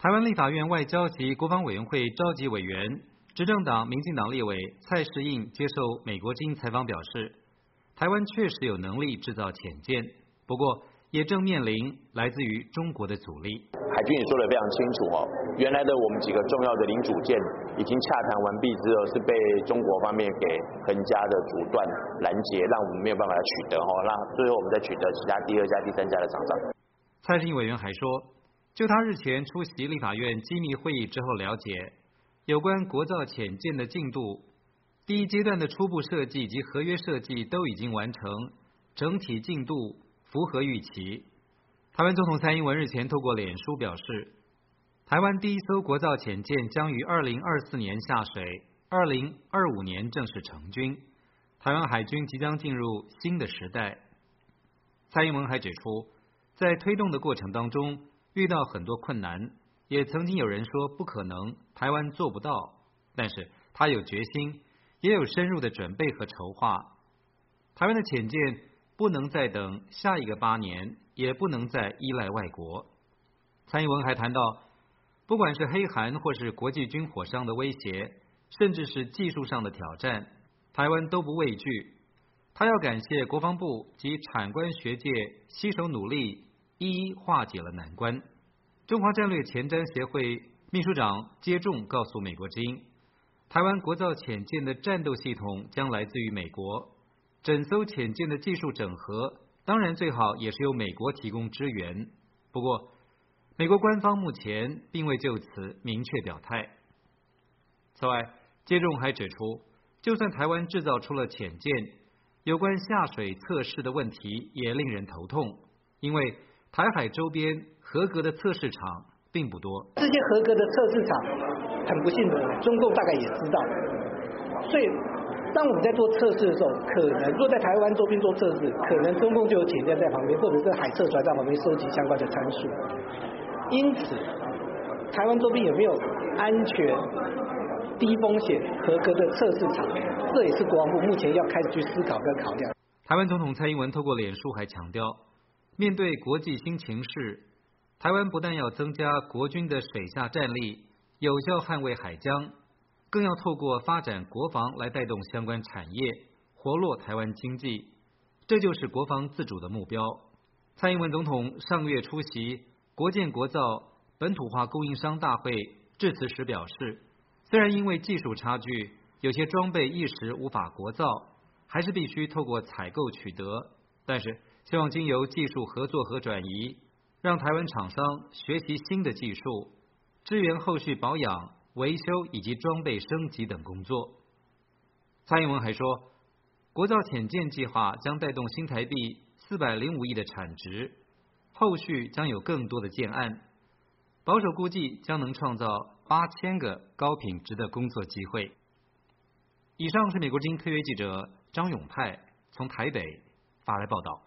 台湾立法院外交及国防委员会召集委员、执政党民进党立委蔡适应接受美国之音采访表示，台湾确实有能力制造潜舰，不过也正面临来自于中国的阻力。 海军也说得非常清楚哦，原来的我们几个重要的零组件已经洽谈完毕之后，是被中国方面给横加的阻断拦截，让我们没有办法取得哦，那最后我们再取得其他第二家、第三家的厂商。 蔡适应委员还说，就他日前出席立法院机密会议之后了解，有关国造潜舰的进度，第一阶段的初步设计及合约设计都已经完成，整体进度符合预期。台湾总统蔡英文日前透过脸书表示，台湾第一艘国造潜舰将于2024年下水，2025年正式成军，台湾海军即将进入新的时代。蔡英文还指出，在推动的过程当中遇到很多困难，也曾经有人说不可能，台湾做不到，但是他有决心，也有深入的准备和筹划。台湾的潜舰不能再等下一个8年，也不能再依赖外国。蔡英文还谈到，不管是黑韩或是国际军火商的威胁，甚至是技术上的挑战，台湾都不畏惧。他要感谢国防部及产官学界携手努力，一一化解了难关。中华战略前瞻协会秘书长接仲告诉美国之音，台湾国造潜舰的战斗系统将来自于美国，整艘潜舰的技术整合当然最好也是由美国提供支援，不过美国官方目前并未就此明确表态。此外，接仲还指出，就算台湾制造出了潜舰，有关下水测试的问题也令人头痛，因为台海周边合格的测试场并不多。 这些合格的测试场，很不幸的，中共大概也知道，所以当我们在做测试的时候，可能若在台湾周边做测试，可能中共就有潜舰在旁边，或者是海测船在旁边收集相关的参数。因此，台湾周边有没有安全、低风险、合格的测试场，这也是国防部目前要开始去思考跟考量。 台湾总统蔡英文透过脸书还强调，面对国际新情势，台湾不但要增加国军的水下战力，有效捍卫海疆，更要透过发展国防来带动相关产业，活络台湾经济，这就是国防自主的目标。蔡英文总统上个月出席国建国造本土化供应商大会致辞时表示，虽然因为技术差距，有些装备一时无法国造，还是必须透过采购取得，但是希望经由技术合作和转移，让台湾厂商学习新的技术，支援后续保养、维修以及装备升级等工作。蔡英文还说，国造潜舰计划将带动新台币405亿的产值，后续将有更多的建案，保守估计将能创造8000个高品质的工作机会。以上是美国之音特约记者张永泰从台北发来报道。